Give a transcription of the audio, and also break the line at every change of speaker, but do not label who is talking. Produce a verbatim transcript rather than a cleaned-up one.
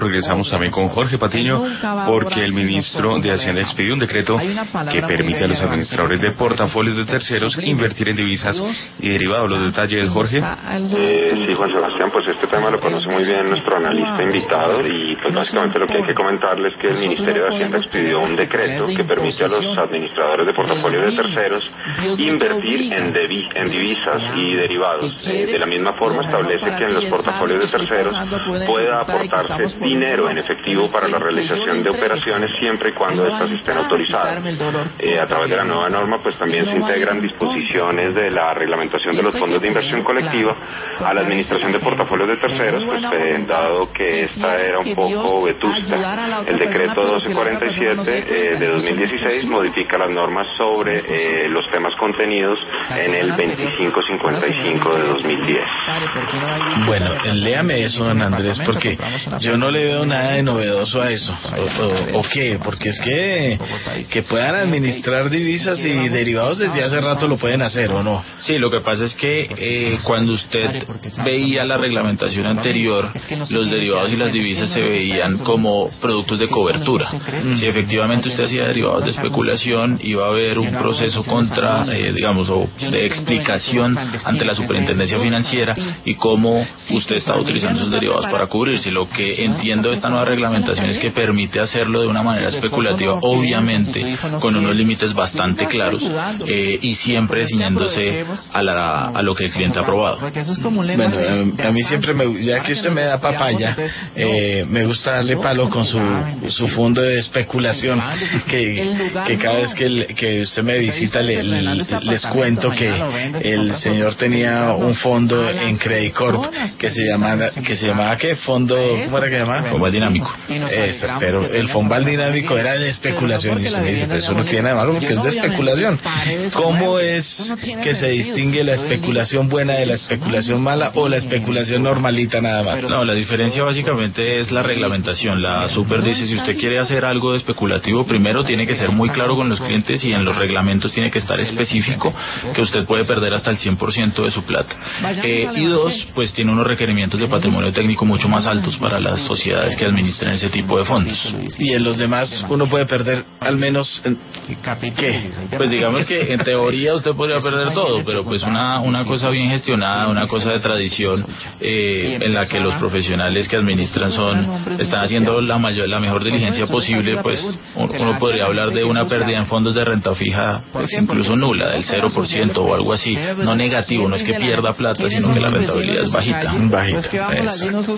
Regresamos también con Jorge Patiño, porque el ministro de Hacienda expidió un decreto que permite a los administradores de portafolios de terceros invertir en divisas y derivados. Los detalles, Jorge.
Eh, sí, Juan Sebastián, pues este tema lo conoce muy bien nuestro analista invitado y pues básicamente lo que hay que comentarles es que el Ministerio de Hacienda expidió un decreto que permite a los administradores de portafolios de terceros invertir en, devi en divisas y derivados. Eh, de la misma forma establece que en los portafolios de terceros pueda aportarse dinero en efectivo para la realización de operaciones siempre y cuando estas estén autorizadas. Eh, a través de la nueva norma pues también se integran disposiciones de la reglamentación de los fondos de inversión colectiva a la administración de portafolios de terceros, pues eh, dado que esta era un poco vetusta. El decreto doce cuarenta y siete eh, de dos mil dieciséis modifica las normas sobre eh, los temas contenidos en el veinticinco cincuenta y cinco de dos mil diez.
Bueno, léame eso, don Andrés, porque yo no le veo nada de novedoso a eso. ¿O, o, o qué? Porque es que que puedan administrar divisas y derivados desde hace rato lo pueden hacer, ¿o no?
Sí, lo que pasa es que eh, cuando usted veía la reglamentación anterior, los derivados y las divisas se veían como productos de cobertura. Mm. Si efectivamente usted hacía derivados de especulación, iba a haber un proceso contra, eh, digamos, o de explicación ante la superintendencia financiera y cómo usted estaba utilizando esos derivados para cubrirse. Lo que entiendo de esta nueva reglamentación es que permite hacerlo de una manera especulativa, obviamente con unos límites bastante claros eh, y siempre ciñéndose a, la, a lo que el cliente ha aprobado.
Bueno, a, a mí siempre, me, ya que usted me da papaya, eh, me gusta darle palo con su, su fondo de especulación, que, que cada vez que, el, que usted me visita le, le, les cuento que el señor tenía un fondo en Credit Corp que se llamaba, que se llamaba ¿qué? Fondo, ¿cómo era que se llamaba?
Fombal dinámico.
Eso, pero el Fombal dinámico era de especulación y usted me dice, pero eso no tiene nada malo porque es de especulación. ¿Cómo es que se distingue la especulación buena de la especulación mala o la especulación normalita nada más?
No, la diferencia básicamente es la reglamentación. La Super dice, si usted quiere hacer algo de especulativo, primero tiene que ser muy claro con los clientes y en los reglamentos tiene que estar específico que usted puede perder hasta el cien por ciento de su plata. Eh, y dos, pues tiene unos requerimientos de patrimonio técnico mucho más altos para las sociedades que administran ese tipo de fondos.
Y en los demás uno puede perder al menos ¿qué?
Pues digamos que en teoría usted podría perder todo, pero pues una una cosa bien gestionada, una cosa de tradición eh, en la que los profesionales que administran son están haciendo la mayor la mejor diligencia posible, pues uno podría hablar de una pérdida en fondos de renta fija pues incluso nula, del cero por ciento o algo así, no negativo, no es que pierda plata, sino que la rentabilidad es bajita.
Bajita.